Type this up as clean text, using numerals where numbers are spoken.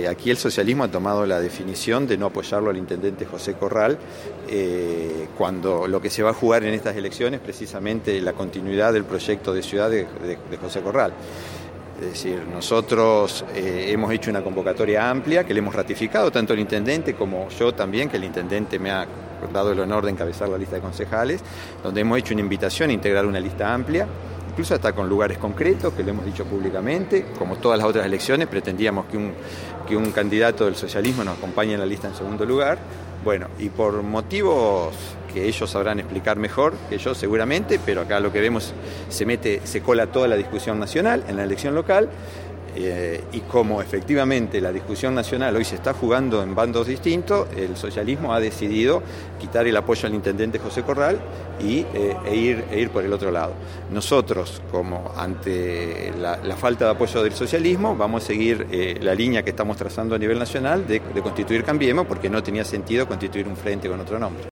Aquí el socialismo ha tomado la definición de no apoyarlo al intendente José Corral, cuando lo que se va a jugar en estas elecciones es precisamente la continuidad del proyecto de ciudad de José Corral. Es decir, nosotros hemos hecho una convocatoria amplia que le hemos ratificado, tanto el intendente como yo también, que el intendente me ha dado el honor de encabezar la lista de concejales, donde hemos hecho una invitación a integrar una lista amplia, incluso hasta con lugares concretos, que lo hemos dicho públicamente. Como todas las otras elecciones, pretendíamos que un candidato del socialismo nos acompañe en la lista en segundo lugar. Bueno, y por motivos que ellos sabrán explicar mejor que yo seguramente, pero acá lo que vemos, se cola toda la discusión nacional en la elección local, y como efectivamente la discusión nacional hoy se está jugando en bandos distintos, el socialismo ha decidido quitar el apoyo al intendente José Corral e ir por el otro lado. Nosotros, como ante la falta de apoyo del socialismo, vamos a seguir la línea que estamos trazando a nivel nacional de constituir Cambiemos, porque no tenía sentido constituir un frente con otro nombre.